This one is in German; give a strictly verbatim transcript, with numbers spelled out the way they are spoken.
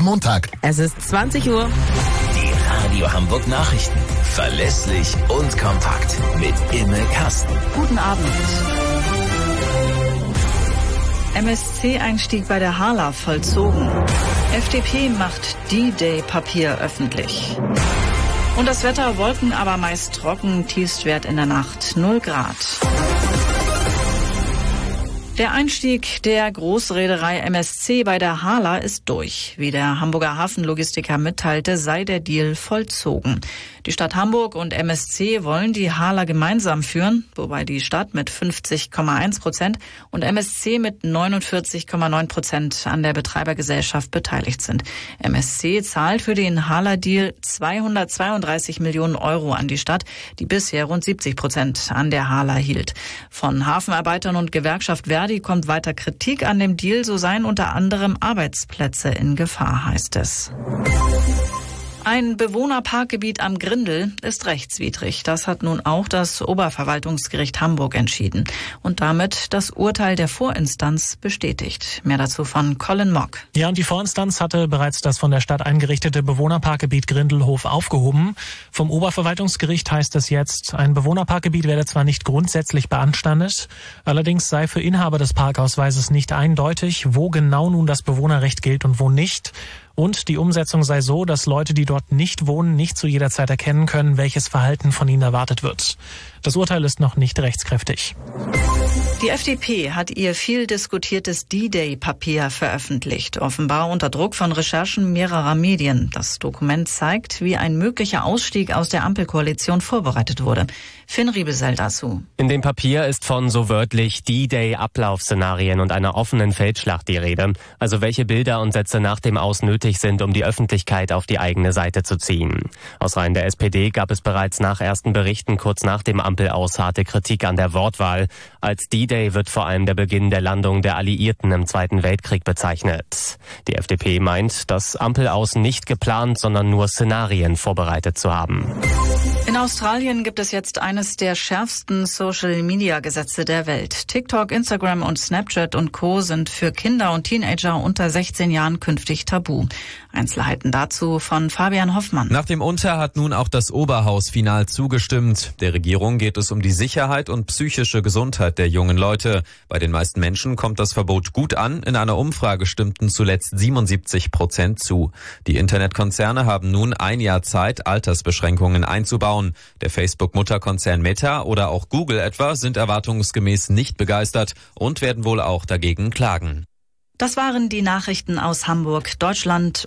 Montag. Es ist zwanzig Uhr. Die Radio Hamburg Nachrichten. Verlässlich und kompakt. Mit Imme Kasten. Guten Abend. M S C-Einstieg bei der Hala vollzogen. F D P macht D-Day-Papier öffentlich. Und das Wetter, Wolken, aber meist trocken, Tiefstwert in der Nacht null Grad. Der Einstieg der Großreederei M S C bei der Hala ist durch. Wie der Hamburger Hafenlogistiker mitteilte, sei der Deal vollzogen. Die Stadt Hamburg und M S C wollen die Hala gemeinsam führen, wobei die Stadt mit fünfzig Komma eins Prozent und M S C mit neunundvierzig Komma neun Prozent an der Betreibergesellschaft beteiligt sind. M S C zahlt für den Hala-Deal zweihundertzweiunddreißig Millionen Euro an die Stadt, die bisher rund siebzig Prozent an der Hala hielt. Von Hafenarbeitern und Gewerkschaft Verdi kommt weiter Kritik an dem Deal, so seien unter anderem Arbeitsplätze in Gefahr, heißt es. Ein Bewohnerparkgebiet am Grindel ist rechtswidrig. Das hat nun auch das Oberverwaltungsgericht Hamburg entschieden und damit das Urteil der Vorinstanz bestätigt. Mehr dazu von Colin Mock. Ja, und die Vorinstanz hatte bereits das von der Stadt eingerichtete Bewohnerparkgebiet Grindelhof aufgehoben. Vom Oberverwaltungsgericht heißt es jetzt, ein Bewohnerparkgebiet werde zwar nicht grundsätzlich beanstandet, allerdings sei für Inhaber des Parkausweises nicht eindeutig, wo genau nun das Bewohnerrecht gilt und wo nicht. Und die Umsetzung sei so, dass Leute, die dort nicht wohnen, nicht zu jeder Zeit erkennen können, welches Verhalten von ihnen erwartet wird. Das Urteil ist noch nicht rechtskräftig. Die F D P hat ihr viel diskutiertes D-Day-Papier veröffentlicht, offenbar unter Druck von Recherchen mehrerer Medien. Das Dokument zeigt, wie ein möglicher Ausstieg aus der Ampelkoalition vorbereitet wurde. Finn Riebesell dazu. In dem Papier ist von so wörtlich D-Day-Ablaufszenarien und einer offenen Feldschlacht die Rede. Also welche Bilder und Sätze nach dem Aus nötig sind, um die Öffentlichkeit auf die eigene Seite zu ziehen. Aus Reihen der S P D gab es bereits nach ersten Berichten kurz nach dem Ampelaus harte Kritik an der Wortwahl. Als D-Day wird vor allem der Beginn der Landung der Alliierten im Zweiten Weltkrieg bezeichnet. Die F D P meint, das Ampelaus nicht geplant, sondern nur Szenarien vorbereitet zu haben. In Australien gibt es jetzt eines der schärfsten Social-Media-Gesetze der Welt. TikTok, Instagram und Snapchat und Co. sind für Kinder und Teenager unter sechzehn Jahren künftig tabu. Einzelheiten dazu von Fabian Hoffmann. Nach dem Unter hat nun auch das Oberhaus final zugestimmt. Der Regierung geht es um die Sicherheit und psychische Gesundheit der jungen Leute. Bei den meisten Menschen kommt das Verbot gut an. In einer Umfrage stimmten zuletzt siebenundsiebzig Prozent zu. Die Internetkonzerne haben nun ein Jahr Zeit, Altersbeschränkungen einzubauen. Der Facebook-Mutterkonzern Meta oder auch Google etwa sind erwartungsgemäß nicht begeistert und werden wohl auch dagegen klagen. Das waren die Nachrichten aus Hamburg, Deutschland